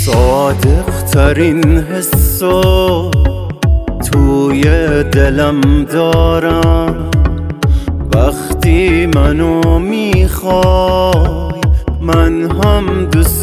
صادق ترین حسو توی دلم دارم، وقتی منو میخوای من هم دوست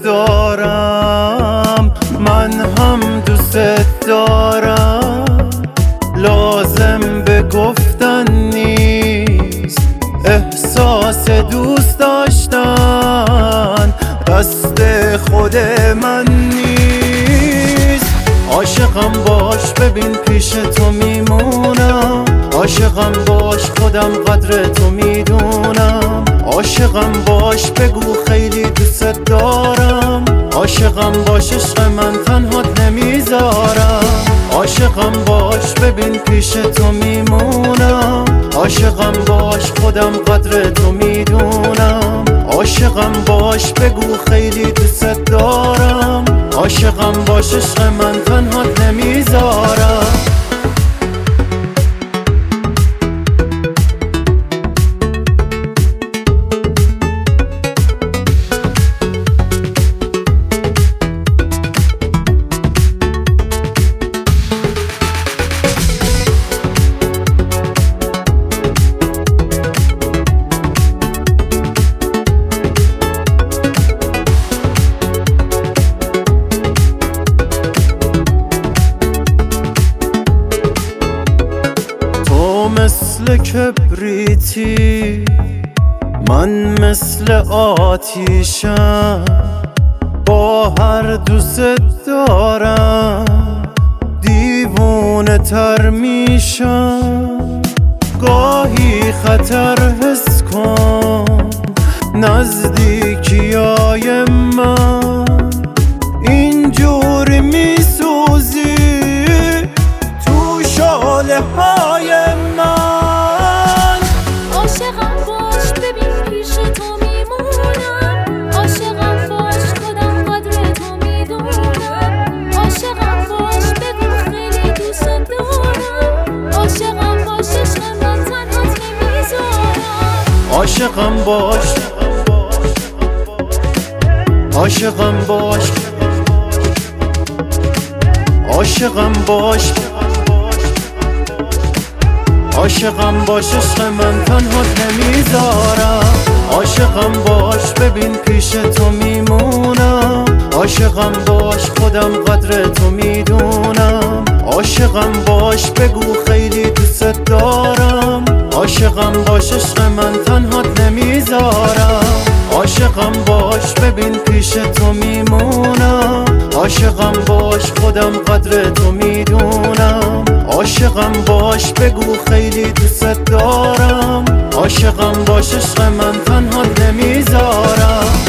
دارم، من هم دوست دارم. لازم به گفتن نیست احساس دوست داشتن دست خود من نیست. عاشقم باش ببین پیش تو میمونم، عاشقم باش خودم قدر تو میدونم، عاشقم باش بگو خیلی دوست دارم، عاشقم باش عشق من تنهات نمیذارم. عاشقم باش ببین پیش تو میمونم، عاشقم باش خودم قدر تو میدونم، عاشقم باش بگو خیلی دوست دارم، عاشقم باش عشق من تنهات نمیذارم. مثل کبریتی من مثل آتیشم، با هر دوست دارم دیوونه تر میشم. گاهی خطر حس کن نزدیکیای من، اینجوری میسوزی تو شاله های من. عاشقم باش ببین پیش تو میمونم، عاشقم باش خودم قدر تو میدونم، عاشقم باش بگو خیلی دوست دارم، عاشقم باش عشق من تنهات نمیذارم. عاشقم باش، عاشقم باش، عاشقم باش، عاشقم باش عشق من تنهات نمیذارم. عاشقم باش ببین پیش تو میمونم، عاشقم باش خودم قدر تو میدونم، عاشقم باش بگو خیلی دوست دارم، عاشقم باش عشق من تنهات نمیذارم. عاشقم باش ببین پیش تو میمونم، عاشقم باش خودم قدر تو میدونم، عاشقم باش بگو خیلی دوست دارم، عاشقم باش عشق من تنهات نمیذارم.